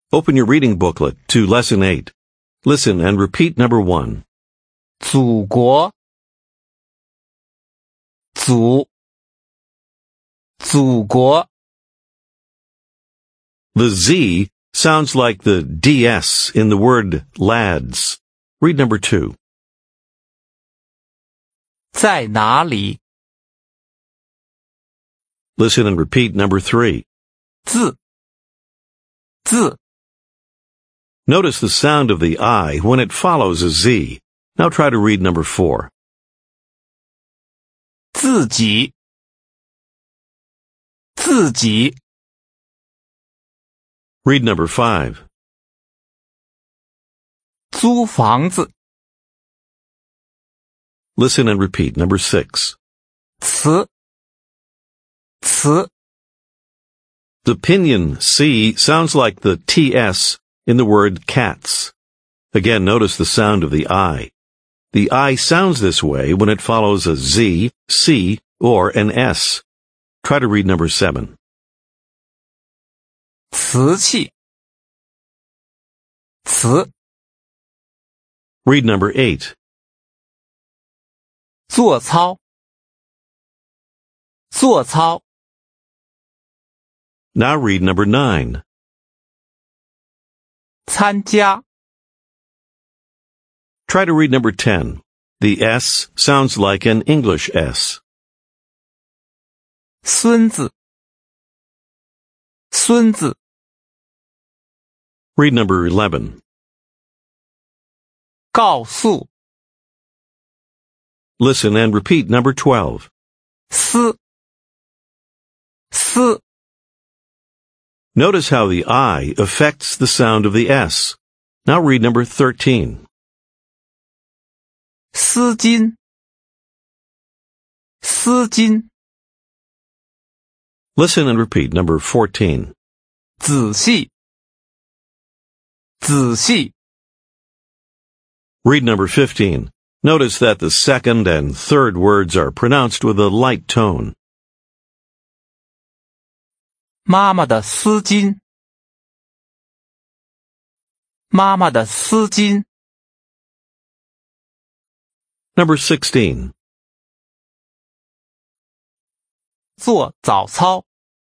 Open your reading booklet to Lesson 8. Listen and repeat number 1. 祖国，祖国， The Z sounds like the DS in the word lads. Read number 2. 在哪里？ Listen and repeat number 3. 字， Notice the sound of the I when it follows a Z. Now try to read number 4. 自己， Read number 5. 租房子， Listen and repeat number 6. 词， The pinyin C sounds like the TS in the word cats. Again, notice the sound of the I. The I sounds this way when it follows a Z, C, or an S. Try to read number 7. 瓷器， Read number 8. 做操， Now read number 9. 参加， Try to read number 10. The S sounds like an English S. 孙子， Read number 11. 告诉， Listen and repeat number 12. 思， Notice how the I affects the sound of the S. Now read number 13. 丝巾， Listen and repeat number 14. 仔细， Read number 15. Notice that the second and third words are pronounced with a light tone. 妈妈的丝巾， Number 16. 做早操，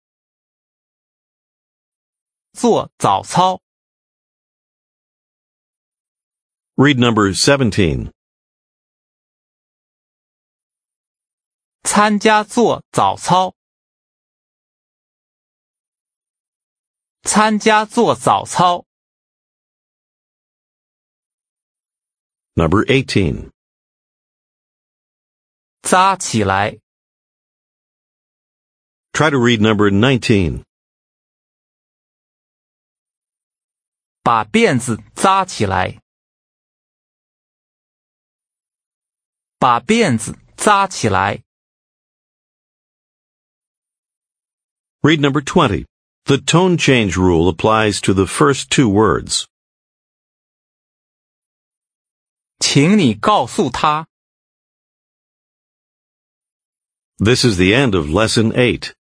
Read number 17. 参加做早操， Number 18. 扎起来， Try to read number 19. 把辫子扎起来， Read number 20. The tone change rule applies to the first 2 words. 请你告诉他。 This is the end of Lesson 8.